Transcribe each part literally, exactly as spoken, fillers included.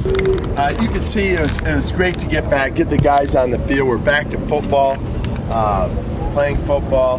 Uh, you can see it was, it was great to get back, get the guys on the field. We're back to football, uh, playing football.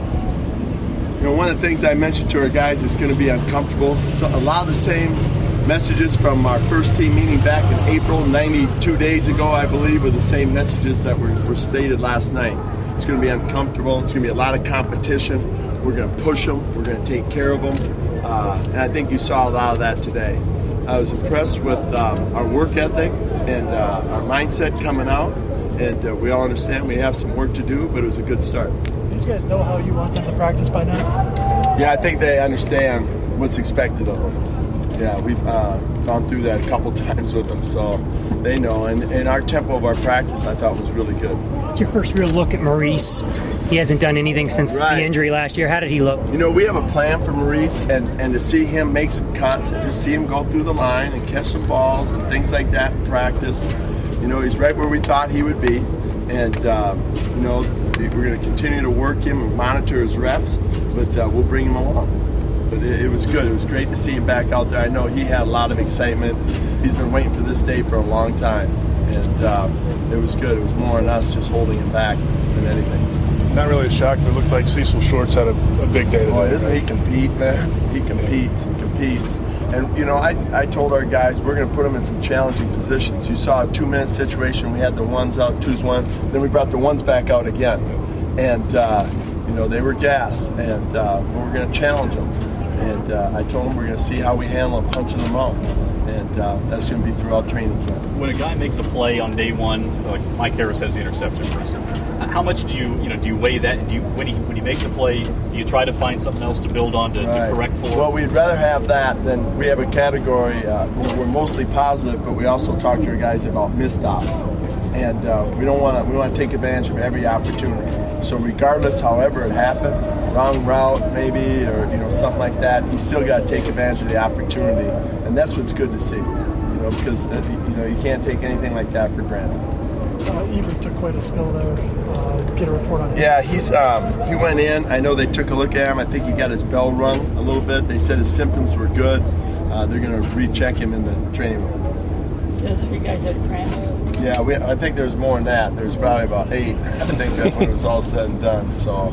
You know, one of the things I mentioned to our guys is going to be uncomfortable. So a lot of the same messages from our first team meeting back in April, ninety-two days ago, I believe, were the same messages that were, were stated last night. It's going to be uncomfortable. It's going to be a lot of competition. We're going to push them. We're going to take care of them. Uh, and I think you saw a lot of that today. I was impressed with um, our work ethic and uh, our mindset coming out. And uh, we all understand we have some work to do, but it was a good start. Did you guys know how you want them to practice by now? Yeah, I think they understand what's expected of them. Yeah, we've uh, gone through that a couple times with them, so they know. And, and our tempo of our practice, I thought, was really good. It's your first real look at Maurice. He hasn't done anything since right. the injury last year. How did he look? You know, we have a plan for Maurice, and, and to see him make some cuts and to see him go through the line and catch some balls and things like that in practice, you know, he's right where we thought he would be. And, uh, you know, we're going to continue to work him and monitor his reps, but uh, we'll bring him along. But it, it was good. It was great to see him back out there. I know he had a lot of excitement. He's been waiting for this day for a long time. And uh, it was good. It was more on us just holding him back than anything. Not really a shock, but it looked like Cecil Shorts had a, a big day today. Boy, doesn't he compete, man? He competes and competes. And, you know, I, I told our guys we're going to put them in some challenging positions. You saw a two-minute situation. We had the ones out, twos one. Then we brought the ones back out again. And, uh, you know, they were gassed. And uh, we're going to challenge them. And uh, I told them we're going to see how we handle them, punching them out. And uh, that's going to be throughout training camp. When a guy makes a play on day one, like Mike Harris has the interception, for example, how much do you, you know, do you weigh that? Do you, when he when he makes a play, do you try to find something else to build on to, right. to correct for? Well, we'd rather have that than we have a category. Uh, we're mostly positive, but we also talk to our guys about misstops, and uh, we don't want to. We want to take advantage of every opportunity. So regardless, however it happened, wrong route maybe, or you know something like that, he's still got to take advantage of the opportunity, and that's what's good to see. You know, because uh, you know you can't take anything like that for granted. Uh, Ebert took quite a spill there. Uh, get a report on him. Yeah, he's um, he went in. I know they took a look at him. I think he got his bell rung a little bit. They said his symptoms were good. Uh, they're going to recheck him in the training room. Those three guys had cramps. Yeah, we, I think there's more than that. There's probably about eight. I think that's when it was all said and done. So,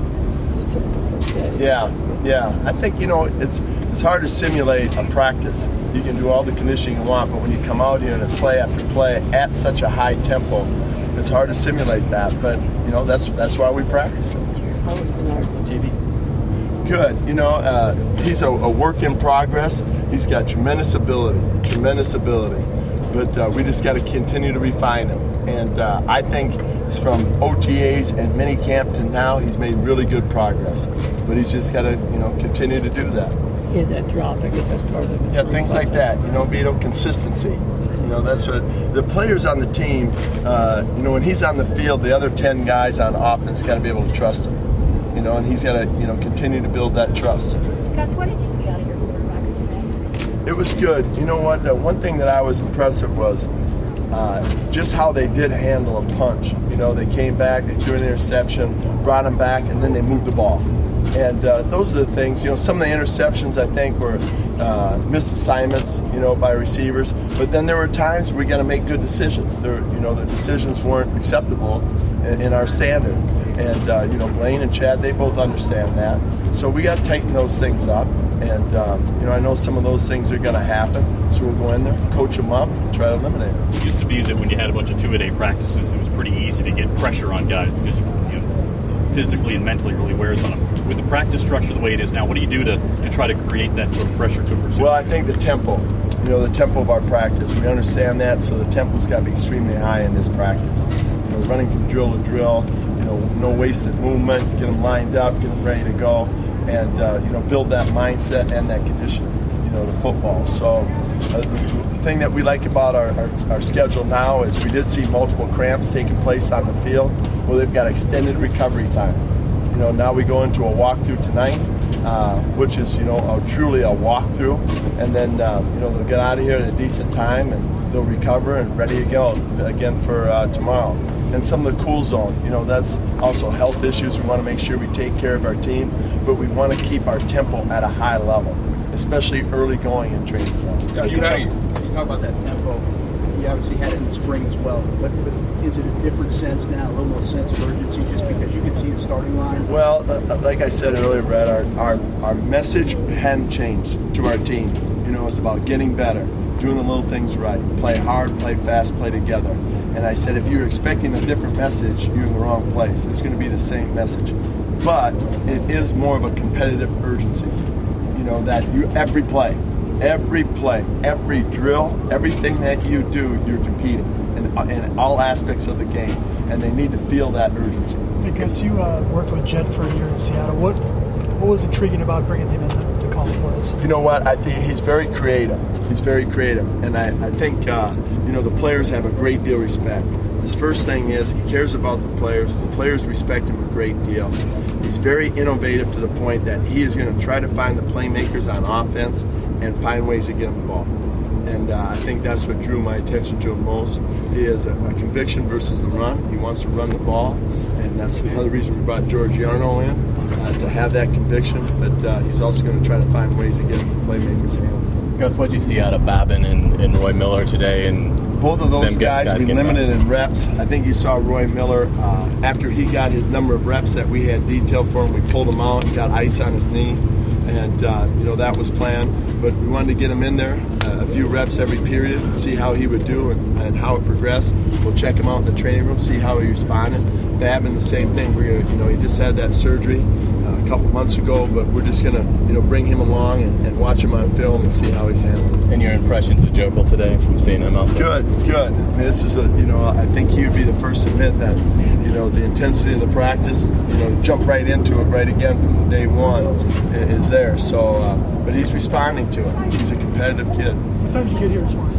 yeah, yeah. I think you know it's it's hard to simulate a practice. You can do all the conditioning you want, but when you come out here and it's play after play at such a high tempo, it's hard to simulate that. But you know that's that's why we practice it. How was Denard, J B? Good. You know, uh, he's a, a work in progress. He's got tremendous ability, tremendous ability. But uh, we just got to continue to refine him. And uh, I think from O T As and minicamp to now, he's made really good progress. But he's just got to, you know, continue to do that. He had that drop. I guess that's part of it. Yeah, things like that. You know, Vito, consistency. You know, that's what the players on the team. Uh, you know, when he's on the field, the other ten guys on offense got to be able to trust him. You know, and he's got to, you know, continue to build that trust. Gus, what did you see out of your quarterbacks today? It was good. You know what? Uh, one thing that I was impressed with was uh, just how they did handle a punch. You know, they came back, they threw an interception, brought them back, and then they moved the ball. And uh, those are the things. You know, some of the interceptions I think were uh, missed assignments. You know, by receivers. But then there were times we got to make good decisions. There, you know, the decisions weren't acceptable in, in our standard. And, uh, you know, Blaine and Chad, they both understand that. So we got to tighten those things up. And, um, you know, I know some of those things are going to happen. So we'll go in there, coach them up, and try to eliminate them. It used to be that when you had a bunch of two-a-day practices, it was pretty easy to get pressure on guys because, you know, physically and mentally really wears on them. With the practice structure the way it is now, what do you do to, to try to create that sort of pressure cooker? Well, I think the tempo. You know, the tempo of our practice. We understand that, so the tempo's got to be extremely high in this practice. You know, running from drill to drill, you know, no wasted movement, get them lined up, get them ready to go, and, uh, you know, build that mindset and that condition, you know, the football. So uh, the thing that we like about our, our, our schedule now is we did see multiple cramps taking place on the field. Well, they've got extended recovery time. You know, now we go into a walkthrough tonight, uh, which is, you know, a, truly a walkthrough, and then, uh, you know, they'll get out of here at a decent time, and they'll recover and ready to go again for uh, tomorrow. And some of the cool zone, you know, that's also health issues. We want to make sure we take care of our team, but we want to keep our tempo at a high level, especially early going in training camp. Yeah, you, talk, you talk about that tempo. you obviously had it in the spring as well. But, but is it a different sense now, a little more sense of urgency, just because you can see the starting line? Well, uh, like I said earlier, Brett, our, our our message hadn't changed to our team. You know, it's about getting better, doing the little things right, play hard, play fast, play together. And I said, if you're expecting a different message, you're in the wrong place. It's going to be the same message, but it is more of a competitive urgency. You know, that you every play, every play, every drill, everything that you do, you're competing in, in all aspects of the game, and they need to feel that urgency. Because you uh, worked with Jed for a year in Seattle, what what was intriguing about bringing him in to, to call the plays? You know what? I think he's very creative. He's very creative, and I, I think uh, you know the players have a great deal of respect. His first thing is he cares about the players. The players respect him a great deal. He's very innovative to the point that he is going to try to find the playmakers on offense and find ways to get them the ball. And uh, I think that's what drew my attention to him most. He has a, a conviction versus the run. He wants to run the ball, and that's another reason we brought George Yarno in, uh, to have that conviction. But uh, he's also going to try to find ways to get the playmakers' hands. Gus, what did you see out of Babin and, and Roy Miller today? And both of those guys, guys be limited in reps. I think you saw Roy Miller, uh, after he got his number of reps that we had detailed for him, we pulled him out and got ice on his knee. And, uh, you know, that was planned. But we wanted to get him in there uh, a few reps every period and see how he would do and, and how it progressed. We'll check him out in the training room, see how he responded. Babin, the same thing. We're gonna, you know, he just had that surgery uh, a couple months ago, but we're just going to, you know, bring him along and, and watch him on film and see how he's handling. And your impressions of Jokel today from seeing him out there? Good, good. I mean, this is a, you know, I think he would be the first to admit that, you know, the intensity of the practice, you know, jump right into it right again from day one is there. So, uh, but he's responding to it. He's a competitive kid. What time did you get here this morning?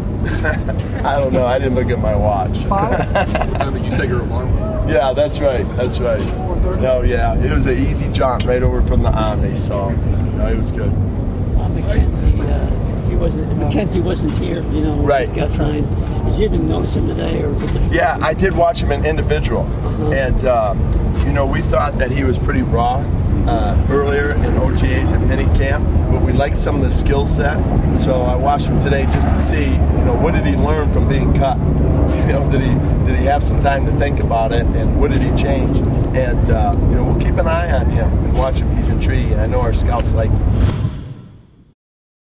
I don't know. I didn't look at my watch. Five? What time did you set your alarm? Yeah, that's right. That's right. No, yeah, it was an easy jaunt right over from the Omni, so no, it was good. Uh, McKenzie, uh, he wasn't. McKenzie wasn't here. You know, when right. He got signed. Did you even notice him today, or was it the? Yeah, I did watch him in individual, uh-huh. and uh, you know, we thought that he was pretty raw uh, earlier in O T As and mini camp, but we liked some of the skill set. So I watched him today just to see, you know, what did he learn from being cut. You know, did he did he have some time to think about it, and what did he change? And uh, you know, we'll keep an eye on him and watch him. He's intriguing. I know our scouts like him.